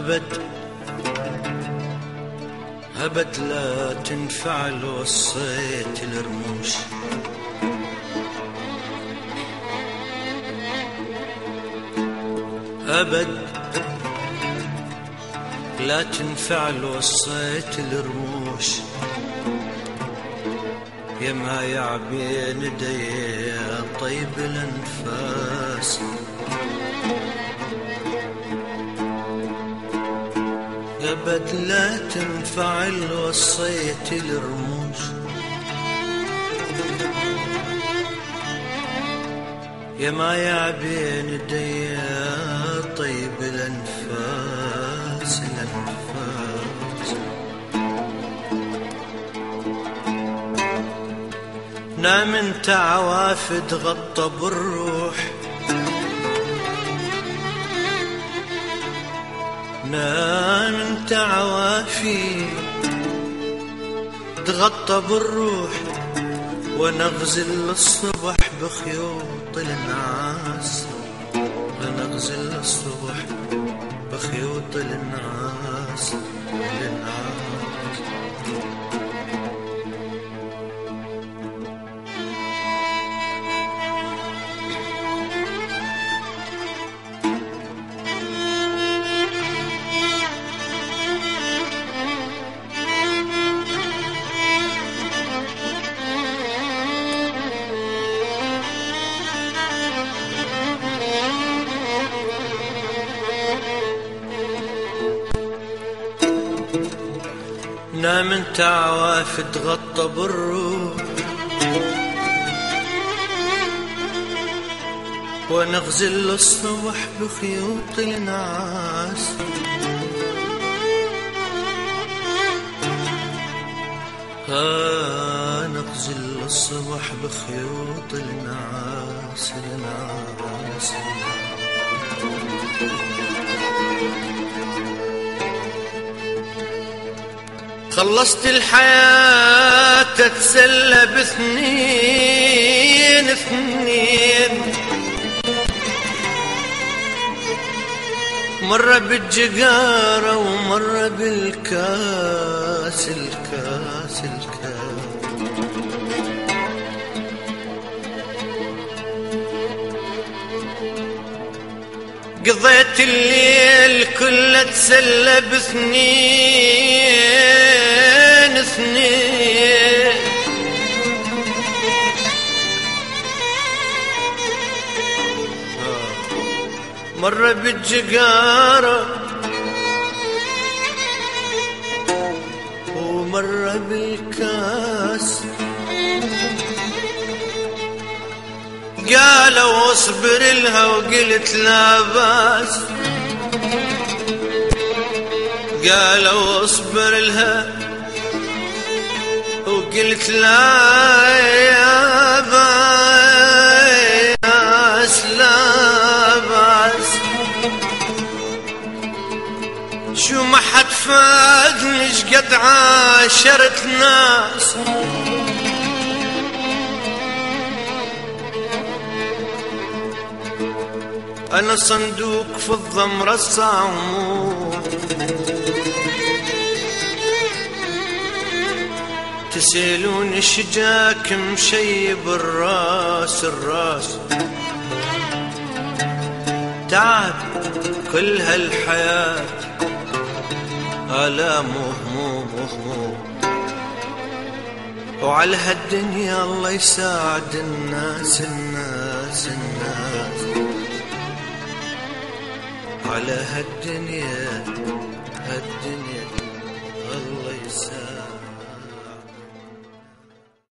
أبد لا تنفع لو وصيت الرموش. أبد لا تنفع لو وصيت الرموش. يا ما يعبين يدي طيب الأنفاس. أبد لا تنفع لو وصيت الرموش. يا ما يعبين يدي طيب الأنفاس الأنفاس. نام انت عوافد غطى بالروح. نام انت عوافي تغطى بالروح. ونغزل الصبح بخيوط النعاس. ونغزل الصبح بخيوط النعاس النعاس. نام انت عوافد غطى بالروح. ونغزل الصبح بخيوط النعاس. نغزل الصبح بخيوط النعاس النعاس. خلصت الحياة تتسلى باثنين اثنين. مرة بالجقارة ومرة بالكاس الكاس الكاس. قضيت الليل كله تسلى باثنين اثنين. مرة بالجقارة ومرة بالكاس. قالوا اصبر لها وقلت لا باس. قالوا اصبر لها وقلت لا يا باس لا باس. شو ما حد فادني شقد عاشرت ناس. أنا صندوق في الضمرة الصعمود. تسألون شجاك مشيب الراس الراس. تعب كل هالحياة آلام وهموم وهموم. وعلى هالدنيا الله يساعد الناس الناس الناس. على هالدنيا هالدنيا الله